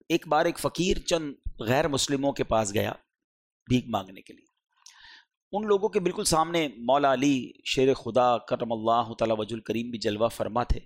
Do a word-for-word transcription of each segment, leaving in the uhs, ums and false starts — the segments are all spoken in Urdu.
ایک بار ایک فقیر چند غیر مسلموں کے پاس گیا بھیک مانگنے کے لیے. ان لوگوں کے بالکل سامنے مولا علی شیر خدا کرم اللہ تعالی وجہ الکریم بھی جلوہ فرما تھے.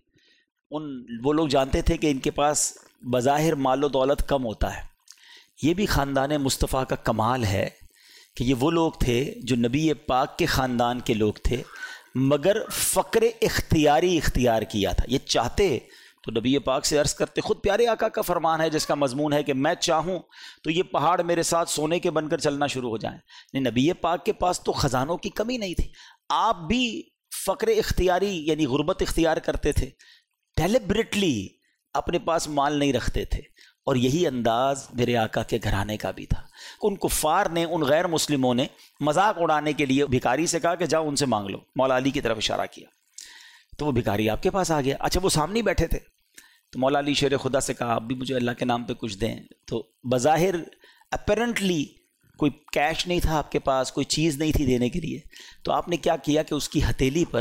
ان وہ لوگ جانتے تھے کہ ان کے پاس بظاہر مال و دولت کم ہوتا ہے. یہ بھی خاندان مصطفیٰ کا کمال ہے کہ یہ وہ لوگ تھے جو نبی پاک کے خاندان کے لوگ تھے، مگر فقر اختیاری اختیار کیا تھا. یہ چاہتے تو نبی پاک سے عرض کرتے، خود پیارے آقا کا فرمان ہے جس کا مضمون ہے کہ میں چاہوں تو یہ پہاڑ میرے ساتھ سونے کے بن کر چلنا شروع ہو جائیں. نبی پاک کے پاس تو خزانوں کی کمی نہیں تھی. آپ بھی فقر اختیاری یعنی غربت اختیار کرتے تھے، ڈیلیبریٹلی اپنے پاس مال نہیں رکھتے تھے. اور یہی انداز میرے آقا کے گھرانے کا بھی تھا. ان کفار نے، ان غیر مسلموں نے مذاق اڑانے کے لیے بھکاری سے کہا کہ جاؤ ان سے مانگ لو. مولا علی کی طرف اشارہ کیا تو وہ بھکاری آپ کے پاس آ گیا. اچھا وہ سامنے بیٹھے تھے تو مولا علی شیر خدا سے کہا آپ بھی مجھے اللہ کے نام پہ کچھ دیں. تو بظاہر اپیرنٹلی کوئی کیش نہیں تھا آپ کے پاس، کوئی چیز نہیں تھی دینے کے لیے. تو آپ نے کیا کیا کہ اس کی ہتھیلی پر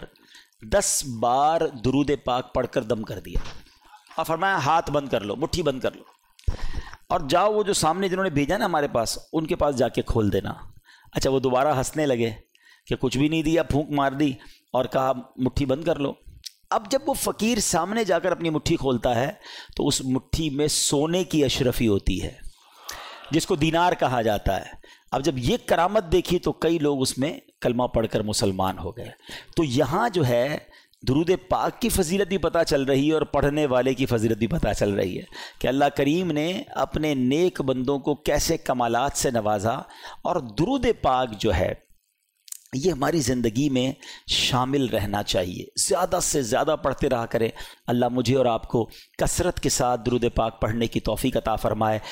دس بار درود پاک پڑھ کر دم کر دیا اور فرمایا ہاتھ بند کر لو، مٹھی بند کر لو، اور جاؤ وہ جو سامنے جنہوں نے بھیجا نا ہمارے پاس ان کے پاس جا کے کھول دینا. اچھا وہ دوبارہ ہنسنے لگے کہ کچھ بھی نہیں دیا، پھونک مار دی اور کہا مٹھی بند کر لو. اب جب وہ فقیر سامنے جا کر اپنی مٹھی کھولتا ہے تو اس مٹھی میں سونے کی اشرفی ہوتی ہے جس کو دینار کہا جاتا ہے. اب جب یہ کرامت دیکھی تو کئی لوگ اس میں کلمہ پڑھ کر مسلمان ہو گئے. تو یہاں جو ہے درود پاک کی فضیلت بھی پتہ چل رہی ہے اور پڑھنے والے کی فضیلت بھی پتہ چل رہی ہے کہ اللہ کریم نے اپنے نیک بندوں کو کیسے کمالات سے نوازا. اور درود پاک جو ہے یہ ہماری زندگی میں شامل رہنا چاہیے، زیادہ سے زیادہ پڑھتے رہا کریں. اللہ مجھے اور آپ کو کثرت کے ساتھ درود پاک پڑھنے کی توفیق عطا فرمائے.